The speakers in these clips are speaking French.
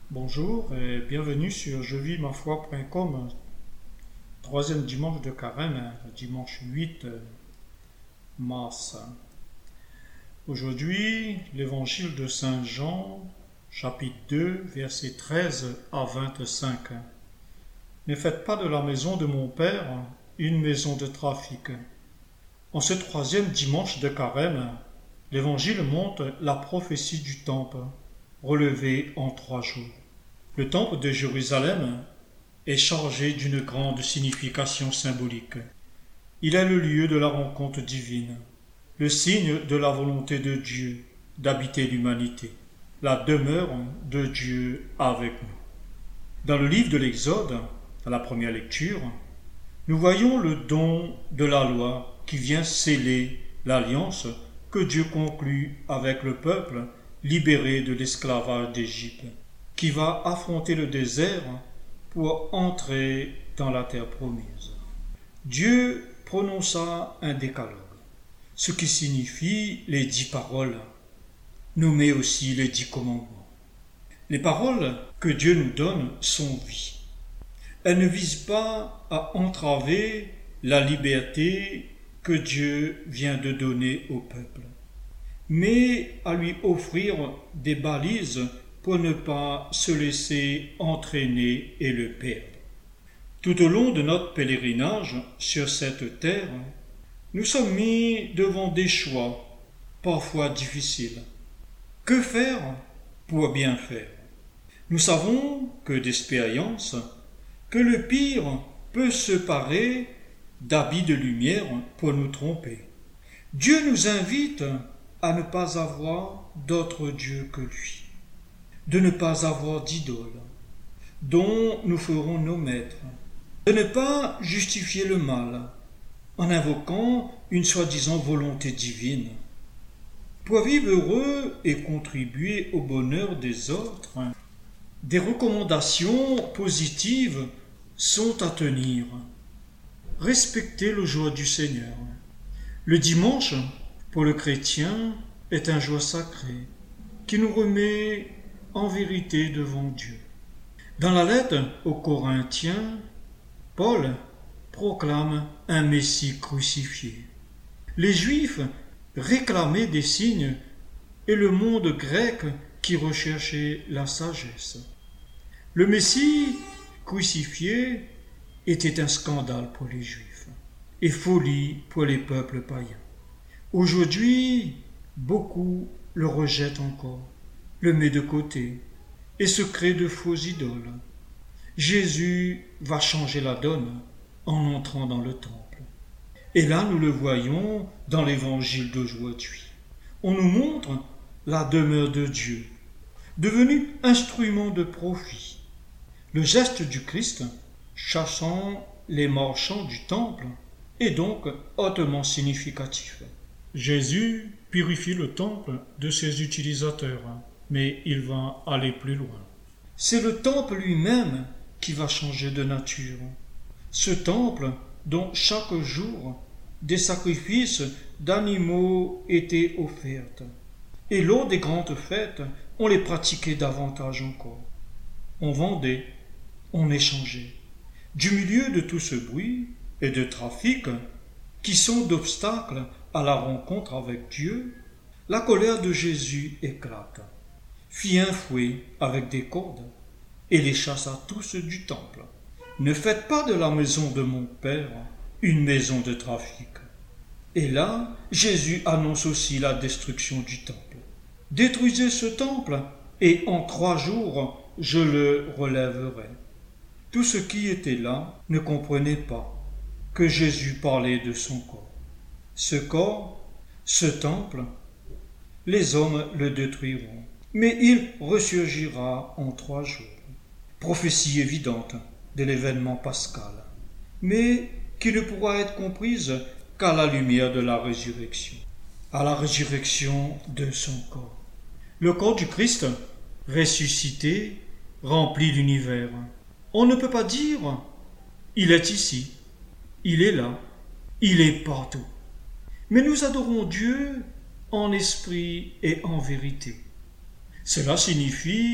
Bonjour et bienvenue sur jevimafoi.com, troisième dimanche de carême, dimanche 8 mars. Aujourd'hui, l'évangile de Saint Jean, chapitre 2, versets 13 à 25. Ne faites pas de la maison de mon Père une maison de trafic. En ce troisième dimanche de carême, l'évangile montre la prophétie du temple, relevée en 3 jours. Le temple de Jérusalem est chargé d'une grande signification symbolique. Il est le lieu de la rencontre divine, le signe de la volonté de Dieu d'habiter l'humanité, la demeure de Dieu avec nous. Dans le livre de l'Exode, à la première lecture, nous voyons le don de la loi qui vient sceller l'alliance que Dieu conclut avec le peuple libéré de l'esclavage d'Égypte, qui va affronter le désert pour entrer dans la terre promise. Dieu prononça un décalogue, ce qui signifie les 10 paroles, nommées aussi les 10 commandements. Les paroles que Dieu nous donne sont vie. Elles ne visent pas à entraver la liberté que Dieu vient de donner au peuple, mais à lui offrir des balises pour ne pas se laisser entraîner et le perdre. Tout au long de notre pèlerinage sur cette terre, nous sommes mis devant des choix, parfois difficiles. Que faire pour bien faire? Nous savons que d'expérience, que le pire peut se parer d'habits de lumière pour nous tromper. Dieu nous invite à ne pas avoir d'autre Dieu que lui, de ne pas avoir d'idole, dont nous ferons nos maîtres, de ne pas justifier le mal en invoquant une soi-disant volonté divine. Pour vivre heureux et contribuer au bonheur des autres, des recommandations positives sont à tenir. Respecter le jour du Seigneur. Le dimanche, pour le chrétien, est un jour sacré qui nous remet en vérité devant Dieu. Dans la lettre aux Corinthiens, Paul proclame un Messie crucifié. Les Juifs réclamaient des signes et le monde grec qui recherchait la sagesse. Le Messie crucifié était un scandale pour les Juifs et folie pour les peuples païens. Aujourd'hui, beaucoup le rejettent encore, le met de côté et se crée de faux idoles. Jésus va changer la donne en entrant dans le temple. Et là, nous le voyons dans l'évangile d'aujourd'hui. On nous montre la demeure de Dieu, devenue instrument de profit. Le geste du Christ, chassant les marchands du temple, est donc hautement significatif. Jésus purifie le temple de ses utilisateurs, mais il va aller plus loin. C'est le temple lui-même qui va changer de nature. Ce temple dont chaque jour des sacrifices d'animaux étaient offerts. Et lors des grandes fêtes, on les pratiquait davantage encore. On vendait, on échangeait. Du milieu de tout ce bruit et de trafic qui sont d'obstacles à la rencontre avec Dieu, la colère de Jésus éclate, fit un fouet avec des cordes et les chassa tous du temple. Ne faites pas de la maison de mon Père une maison de trafic. Et là, Jésus annonce aussi la destruction du temple. Détruisez ce temple et en 3 jours, je le relèverai. Tous ceux qui étaient là ne comprenaient pas que Jésus parlait de son corps. Ce corps, ce temple, les hommes le détruiront, mais il ressurgira en 3 jours. Prophétie évidente de l'événement pascal, mais qui ne pourra être comprise qu'à la lumière de la résurrection, à la résurrection de son corps. Le corps du Christ, ressuscité, remplit l'univers. On ne peut pas dire « il est ici, il est là, il est partout ». Mais nous adorons Dieu en esprit et en vérité. Cela signifie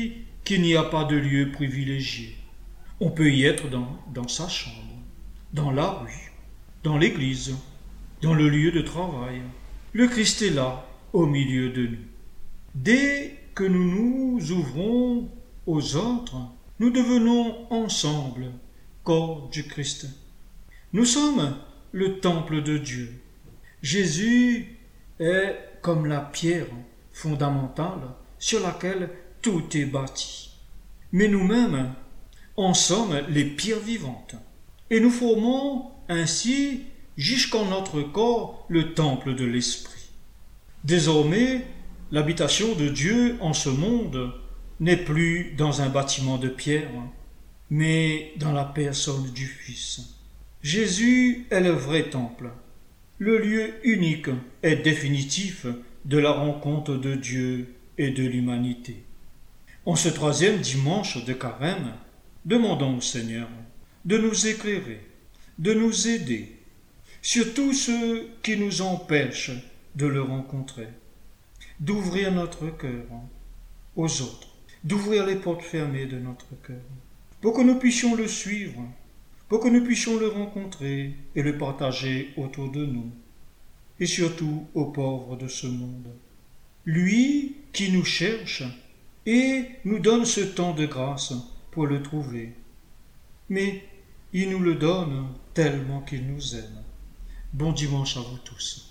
qu'il n'y a pas de lieu privilégié. On peut y être dans sa chambre, dans la rue, dans l'église, dans le lieu de travail. Le Christ est là, au milieu de nous. Dès que nous nous ouvrons aux autres, nous devenons ensemble corps du Christ. Nous sommes le temple de Dieu. Jésus est comme la pierre fondamentale sur laquelle tout est bâti. Mais nous-mêmes, en sommes les pierres vivantes. Et nous formons ainsi, jusqu'en notre corps, le temple de l'Esprit. Désormais, l'habitation de Dieu en ce monde n'est plus dans un bâtiment de pierre, mais dans la personne du Fils. Jésus est le vrai temple, le lieu unique et définitif de la rencontre de Dieu et de l'humanité. En ce 3e dimanche de Carême, demandons au Seigneur de nous éclairer, de nous aider sur tout ce qui nous empêche de le rencontrer, d'ouvrir notre cœur aux autres, d'ouvrir les portes fermées de notre cœur, pour que nous puissions le suivre, pour que nous puissions le rencontrer et le partager autour de nous, et surtout aux pauvres de ce monde. Lui qui nous cherche et nous donne ce temps de grâce pour le trouver. Mais il nous le donne tellement qu'il nous aime. Bon dimanche à vous tous.